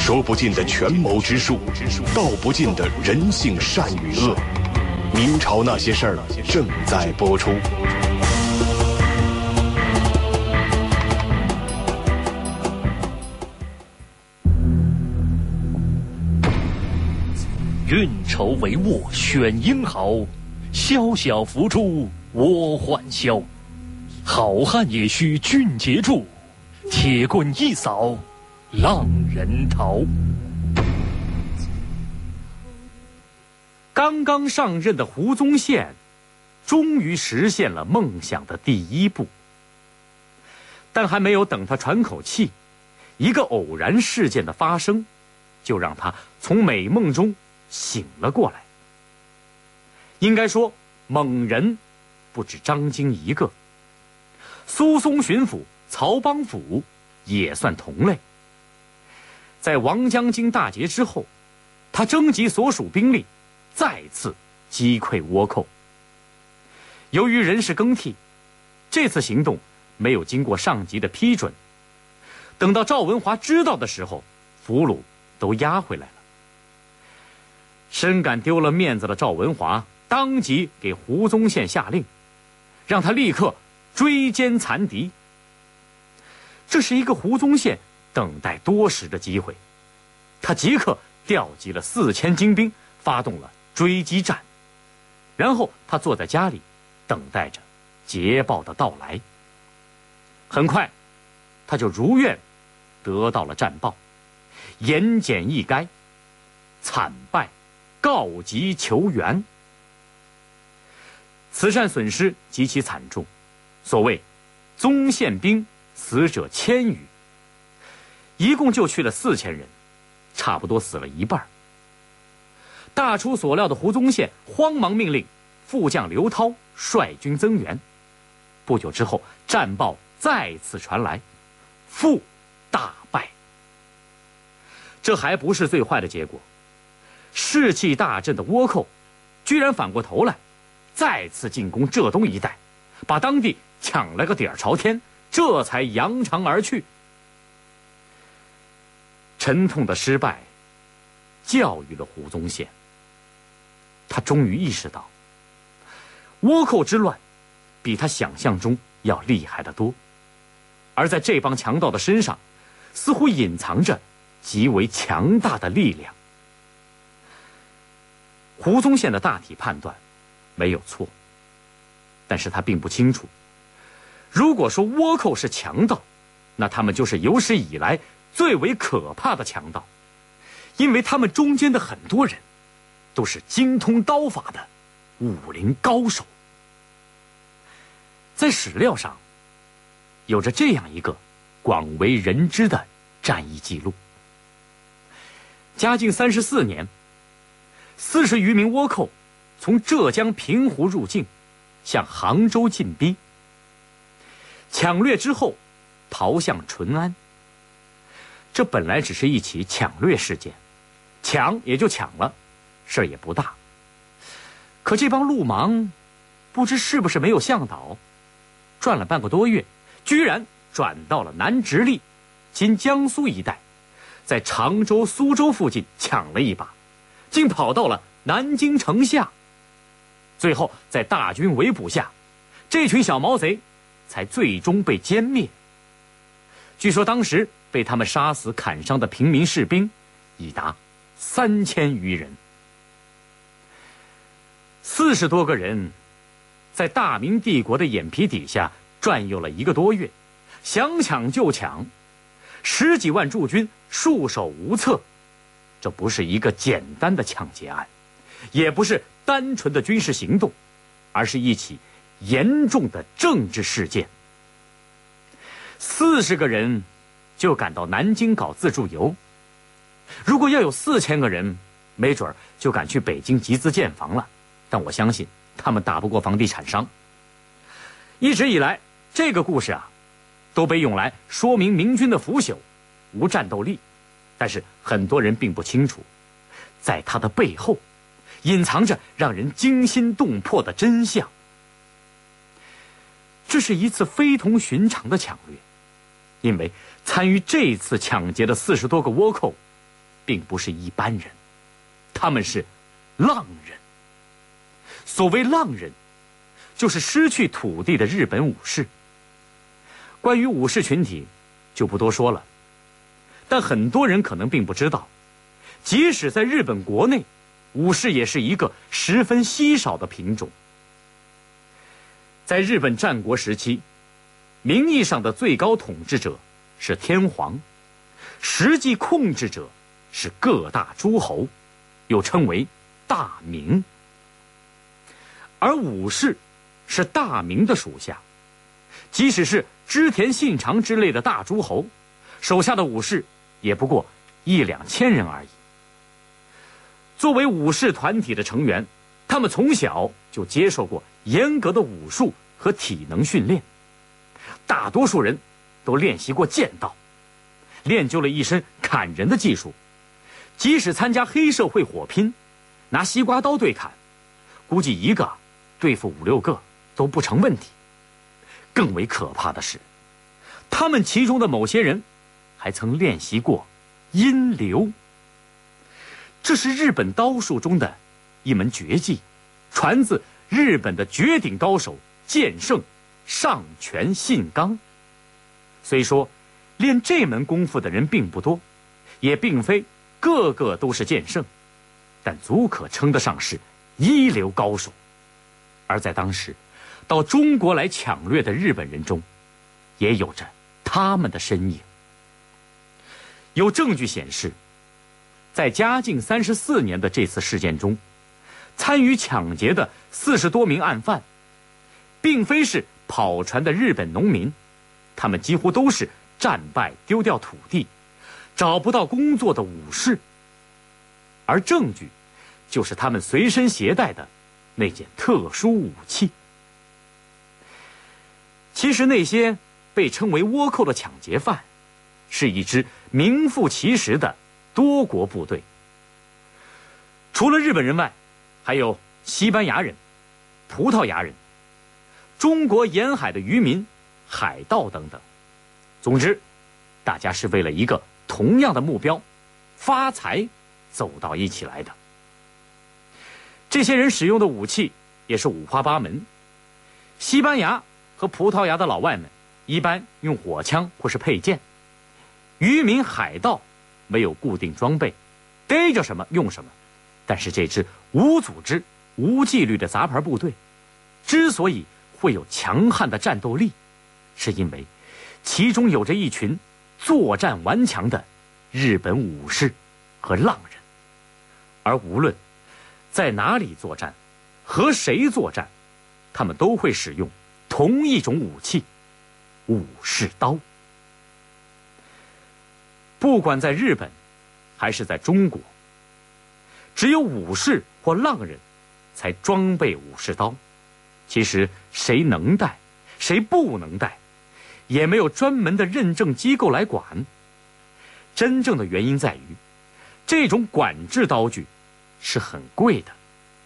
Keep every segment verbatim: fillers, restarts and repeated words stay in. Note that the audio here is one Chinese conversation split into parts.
说不尽的权谋之术，道不尽的人性善与恶。明朝那些事儿正在播出。 运筹帷幄选英豪，潇潇浮出我欢笑。好汉也须俊杰著，铁棍一扫浪人逃。 刚刚上任的胡宗宪终于实现了梦想的第一步，但还没有等他喘口气，一个偶然事件的发生就让他从美梦中醒了过来。应该说猛人不止张经一个，苏松巡抚曹邦甫也算同类。在王将军大捷之后，他征集所属兵力，再次击溃倭寇。由于人事更替，这次行动没有经过上级的批准，等到赵文华知道的时候，俘虏都押回来了。深感丢了面子的赵文华当即给胡宗宪下令，让他立刻追歼残敌。这是一个胡宗宪等待多时的机会，他即刻调集了四千精兵，发动了追击战。然后他坐在家里，等待着捷报的到来。很快，他就如愿得到了战报，言简意赅，惨败，告急求援。此战损失极其惨重，所谓宗宪兵死者千余，一共就去了四千人，差不多死了一半。大出所料的胡宗宪慌忙命令副将刘涛率军增援。不久之后，战报再次传来，复大败。这还不是最坏的结果，士气大振的倭寇居然反过头来，再次进攻浙东一带，把当地抢了个底儿朝天，这才扬长而去。沉痛的失败教育了胡宗宪，他终于意识到，倭寇之乱比他想象中要厉害得多，而在这帮强盗的身上，似乎隐藏着极为强大的力量。胡宗宪的大体判断没有错，但是他并不清楚，如果说倭寇是强盗，那他们就是有史以来最为可怕的强盗，因为他们中间的很多人都是精通刀法的武林高手。在史料上有着这样一个广为人知的战役记录：嘉靖三十四年，四十余名倭寇从浙江平湖入境，向杭州进逼。抢掠之后，逃向淳安。这本来只是一起抢掠事件，抢也就抢了，事儿也不大。可这帮路盲不知是不是没有向导，转了半个多月，居然转到了南直隶今江苏一带，在常州、苏州附近抢了一把，竟跑到了南京城下。最后在大军围捕下，这群小毛贼才最终被歼灭。据说当时被他们杀死砍伤的平民士兵已达三千余人。四十多个人在大明帝国的眼皮底下转悠了一个多月，想抢就抢，十几万驻军束手无策。这不是一个简单的抢劫案，也不是单纯的军事行动，而是一起严重的政治事件。四十个人就赶到南京搞自助游，如果要有四千个人，没准就赶去北京集资建房了。但我相信他们打不过房地产商。一直以来，这个故事啊，都被用来说明明军的腐朽、无战斗力。但是很多人并不清楚，在它的背后隐藏着让人惊心动魄的真相。这是一次非同寻常的抢掠，因为参与这次抢劫的四十多个倭寇并不是一般人，他们是浪人。所谓浪人，就是失去土地的日本武士。关于武士群体就不多说了，但很多人可能并不知道，即使在日本国内，武士也是一个十分稀少的品种。在日本战国时期，名义上的最高统治者是天皇，实际控制者是各大诸侯，又称为大名。而武士是大名的属下，即使是织田信长之类的大诸侯，手下的武士也不过一两千人而已。作为武士团体的成员，他们从小就接受过严格的武术和体能训练，大多数人都练习过剑道，练就了一身砍人的技术。即使参加黑社会火拼，拿西瓜刀对砍，估计一个对付五六个都不成问题。更为可怕的是，他们其中的某些人还曾练习过阴流。这是日本刀术中的一门绝技，传自日本的绝顶高手剑圣上泉信纲。虽说练这门功夫的人并不多，也并非个个都是剑圣，但足可称得上是一流高手。而在当时到中国来抢掠的日本人中，也有着他们的身影。有证据显示，在嘉靖三十四年的这次事件中，参与抢劫的四十多名案犯，并非是跑船的日本农民，他们几乎都是战败丢掉土地，找不到工作的武士。而证据就是他们随身携带的那件特殊武器。其实那些被称为倭寇的抢劫犯，是一支名副其实的多国部队。除了日本人外，还有西班牙人、葡萄牙人、中国沿海的渔民、海盗等等。总之，大家是为了一个同样的目标——发财，走到一起来的。这些人使用的武器也是五花八门。西班牙和葡萄牙的老外们一般用火枪或是佩剑，渔民海盗没有固定装备，逮着什么用什么。但是这支无组织、无纪律的杂牌部队之所以会有强悍的战斗力，是因为其中有着一群作战顽强的日本武士和浪人。而无论在哪里作战，和谁作战，他们都会使用同一种武器——武士刀。不管在日本还是在中国，只有武士或浪人才装备武士刀。其实谁能带，谁不能带，也没有专门的认证机构来管。真正的原因在于，这种管制刀具是很贵的。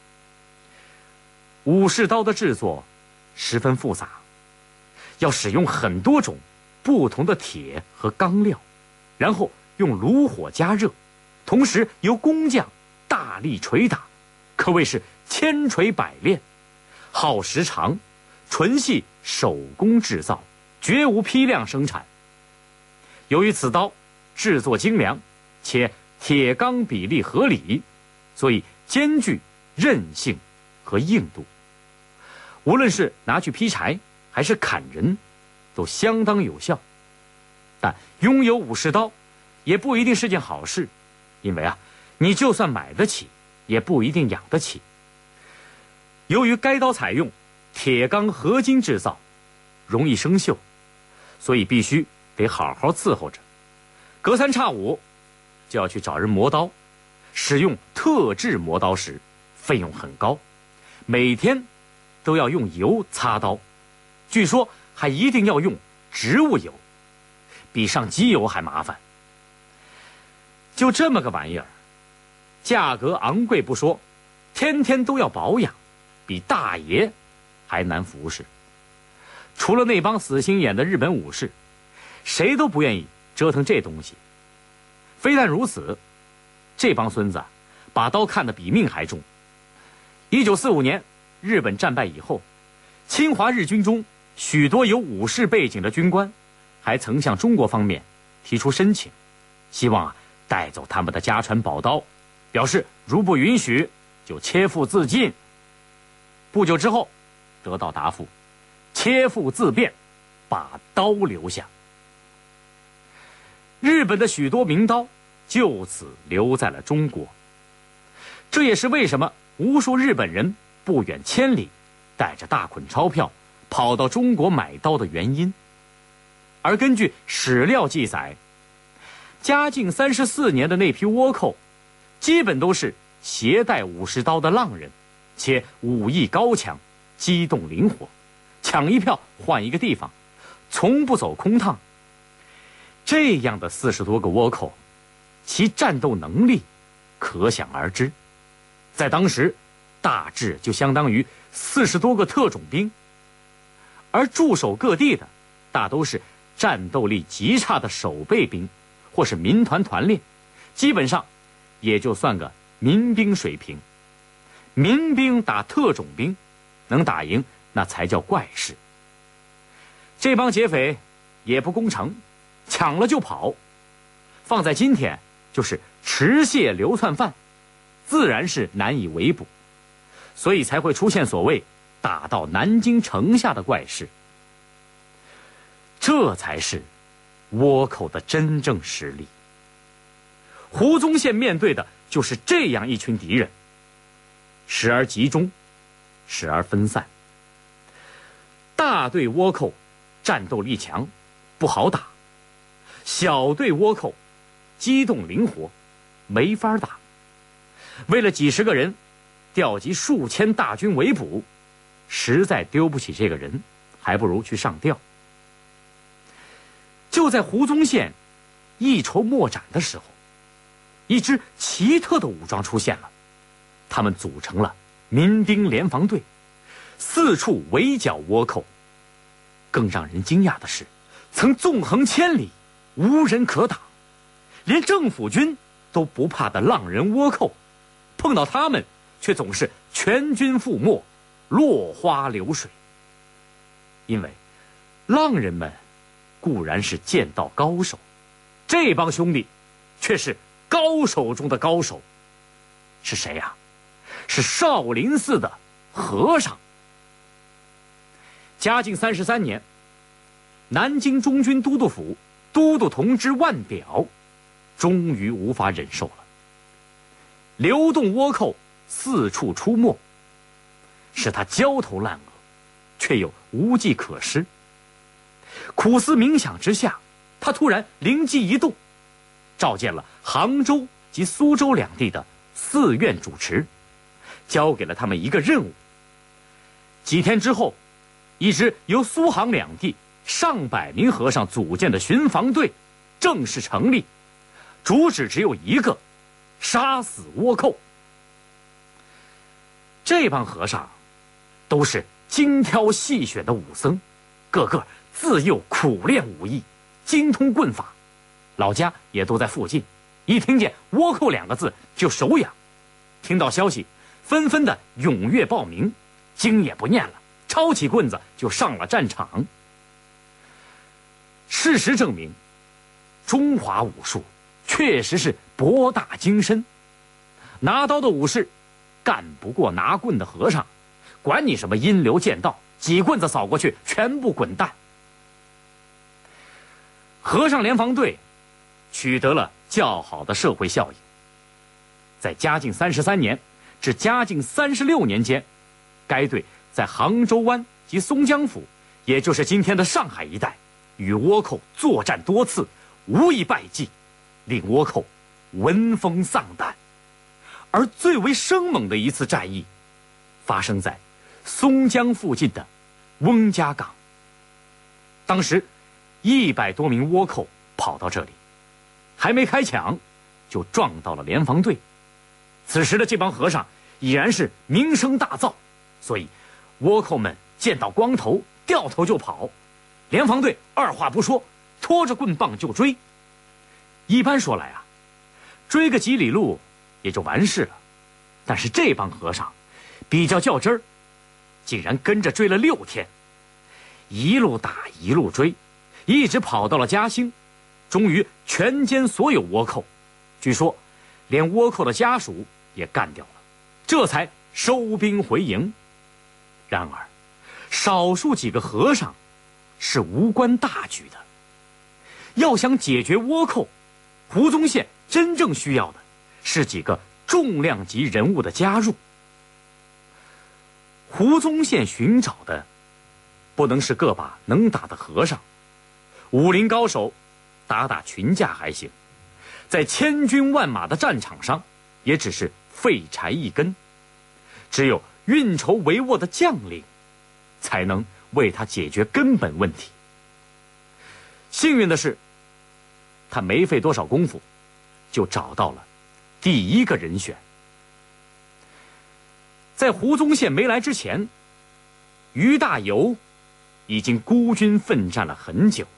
武士刀的制作十分复杂，要使用很多种不同的铁和钢料，然后用炉火加热，同时由工匠大力捶打，可谓是千锤百炼，耗时长，纯系手工制造，绝无批量生产。由于此刀制作精良，且铁钢比例合理，所以兼具韧性和硬度。无论是拿去劈柴还是砍人，都相当有效。但拥有武士刀也不一定是件好事，因为啊，你就算买得起，也不一定养得起。由于该刀采用铁钢合金制造，容易生锈，所以必须得好好伺候着。隔三差五就要去找人磨刀，使用特制磨刀时费用很高，每天都要用油擦刀，据说还一定要用植物油，比上机油还麻烦。就这么个玩意儿，价格昂贵不说，天天都要保养，比大爷还难服侍。除了那帮死心眼的日本武士，谁都不愿意折腾这东西。非但如此， 这帮孙子把刀看得比命还重。一九四五年，日本战败以后，侵华日军中许多有武士背景的军官，还曾向中国方面提出申请，希望啊带走他们的家传宝刀，表示如不允许，就切腹自尽。不久之后，得到答复，切腹自便，把刀留下。日本的许多名刀就此留在了中国，这也是为什么无数日本人不远千里，带着大捆钞票跑到中国买刀的原因。而根据史料记载，嘉靖三十四年的那批倭寇，基本都是携带武士刀的浪人，且武艺高强，机动灵活，抢一票换一个地方，从不走空趟。这样的四十多个倭寇，其战斗能力可想而知，在当时大致就相当于四十多个特种兵。而驻守各地的大都是战斗力极差的守备兵或是民团团练，基本上也就算个民兵水平。民兵打特种兵能打赢，那才叫怪事。这帮劫匪也不攻城，抢了就跑，放在今天就是持械流窜犯，自然是难以围捕，所以才会出现所谓打到南京城下的怪事。这才是倭寇的真正实力。胡宗宪面对的就是这样一群敌人，时而集中，时而分散。大队倭寇战斗力强，不好打；小队倭寇机动灵活，没法打。为了几十个人调集数千大军围捕，实在丢不起这个人，还不如去上吊。就在胡宗宪一筹莫展的时候，一支奇特的武装出现了，他们组成了民兵联防队，四处围剿倭寇。更让人惊讶的是，曾纵横千里，无人可挡，连政府军都不怕的浪人倭寇，碰到他们却总是全军覆没，落花流水。因为浪人们固然是剑道高手，这帮兄弟却是高手中的高手。是谁呀？是少林寺的和尚。嘉靖三十三年，南京中军都督府都督同知万表终于无法忍受了，流动倭寇四处出没，使他焦头烂额，却又无计可施。苦思冥想之下，他突然灵机一动，召见了杭州及苏州两地的寺院主持，交给了他们一个任务。几天之后，一支由苏杭两地上百名和尚组建的巡防队正式成立，主旨只有一个：杀死倭寇。这帮和尚都是精挑细选的武僧，个个自幼苦练武艺，精通棍法，老家也都在附近，一听见倭寇两个字就手痒，听到消息纷纷的踊跃报名，经也不念了，抄起棍子就上了战场。事实证明，中华武术确实是博大精深，拿刀的武士干不过拿棍的和尚，管你什么阴流剑道，几棍子扫过去全部滚蛋。和尚联防队取得了较好的社会效应。在嘉靖三十三年至嘉靖三十六年间，该队在杭州湾及松江府，也就是今天的上海一带，与倭寇作战多次，无一败绩，令倭寇闻风丧胆。而最为生猛的一次战役发生在松江附近的翁家港。当时一百多名倭寇跑到这里，还没开抢就撞到了联防队。此时的这帮和尚已然是名声大噪，所以倭寇们见到光头掉头就跑，联防队二话不说，拖着棍棒就追。一般说来啊，追个几里路也就完事了。但是这帮和尚比较较真儿，竟然跟着追了六天，一路打一路追，一直跑到了嘉兴，终于全歼所有倭寇，据说连倭寇的家属也干掉了，这才收兵回营。然而少数几个和尚是无关大局的，要想解决倭寇，胡宗宪真正需要的是几个重量级人物的加入。胡宗宪寻找的不能是个把能打的和尚，武林高手打打群架还行，在千军万马的战场上也只是废柴一根，只有运筹帷幄的将领才能为他解决根本问题。幸运的是，他没费多少功夫就找到了第一个人选。在胡宗宪没来之前，于大猷已经孤军奋战了很久。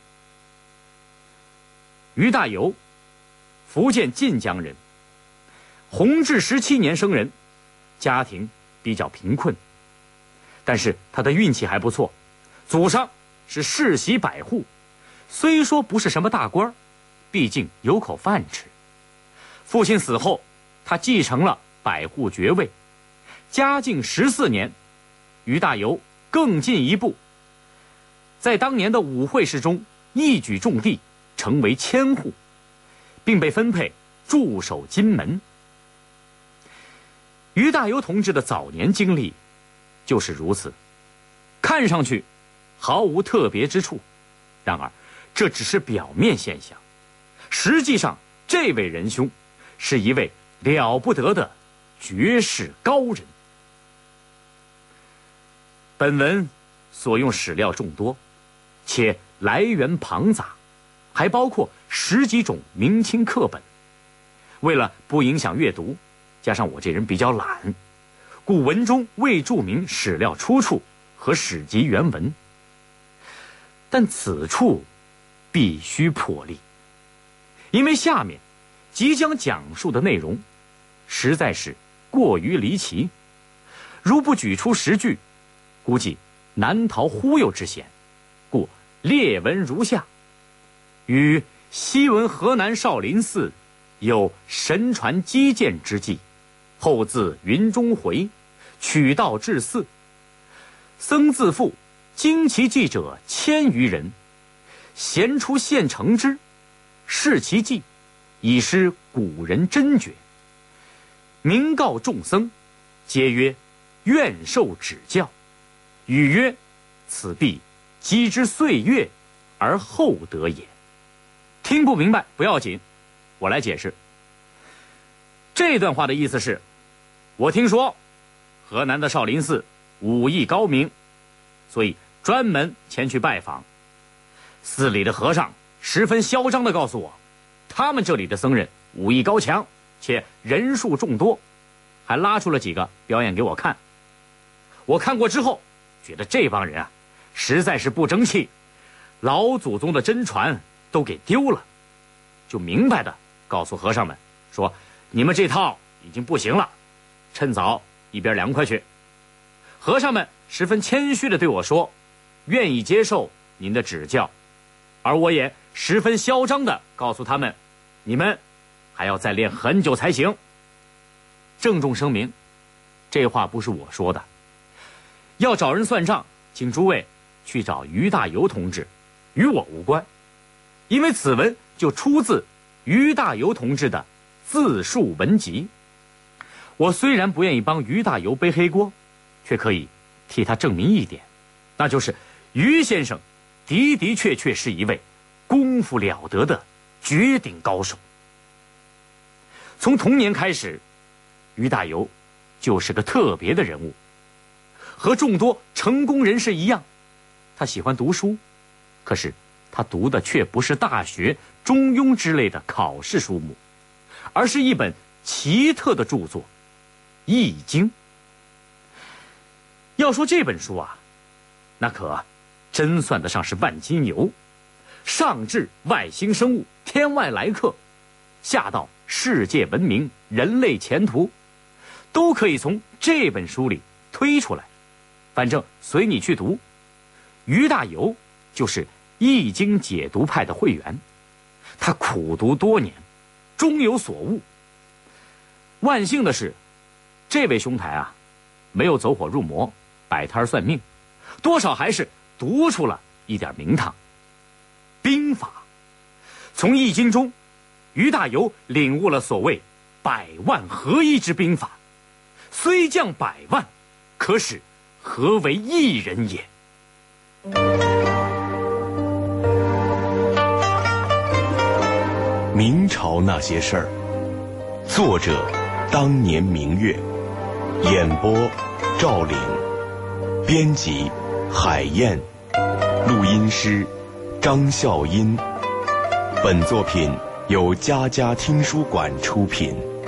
于大猷，福建晋江人，弘治十七年生人，家庭比较贫困，但是他的运气还不错，祖上是世袭百户，虽说不是什么大官，毕竟有口饭吃。父亲死后，他继承了百户爵位。嘉靖十四年，于大猷更进一步，在当年的武会试中一举中第，成为千户，并被分配驻守金门。于大猷同志的早年经历就是如此，看上去毫无特别之处，然而这只是表面现象，实际上这位仁兄是一位了不得的绝世高人。本文所用史料众多，且来源庞杂，还包括十几种明清课本。为了不影响阅读，加上我这人比较懒，故文中未注明史料出处和史籍原文。但此处必须破例，因为下面即将讲述的内容实在是过于离奇，如不举出实据，估计难逃忽悠之嫌，故列文如下。与昔闻河南少林寺有神传击剑之计，后自云中回，取道至寺，僧自负，经其记者千余人，闲出现成之，视其技，以失古人真诀。明告众僧，皆曰愿受指教。语曰：此必积之岁月而后得也。听不明白不要紧，我来解释。这段话的意思是，我听说河南的少林寺武艺高明，所以专门前去拜访。寺里的和尚十分嚣张地告诉我，他们这里的僧人武艺高强，且人数众多，还拉出了几个表演给我看。我看过之后觉得这帮人啊实在是不争气，老祖宗的真传都给丢了，就明白的告诉和尚们说，你们这套已经不行了，趁早一边凉快去。和尚们十分谦虚的对我说，愿意接受您的指教，而我也十分嚣张的告诉他们，你们还要再练很久才行。郑重声明，这话不是我说的，要找人算账，请诸位去找于大猷同志，与我无关。因为此文就出自于大猷同志的自述文集。我虽然不愿意帮于大猷背黑锅，却可以替他证明一点，那就是于先生的的确确是一位功夫了得的绝顶高手。从童年开始，于大猷就是个特别的人物。和众多成功人士一样，他喜欢读书，可是他读的却不是大学、中庸之类的考试书目，而是一本奇特的著作《易经》。要说这本书啊，那可真算得上是万金油，上至外星生物、天外来客，下到世界文明、人类前途，都可以从这本书里推出来。反正随你去读。于大猷就是《易经》解读派的会员，他苦读多年，终有所悟。万幸的是，这位兄台啊，没有走火入魔，摆摊算命，多少还是读出了一点名堂。兵法，从《易经》中，于大猷领悟了所谓百万合一之兵法，虽将百万，可使合为一人也。 明朝那些事儿，作者当年明月，演播赵岭，编辑海燕，录音师张笑音。本作品由佳佳听书馆出品。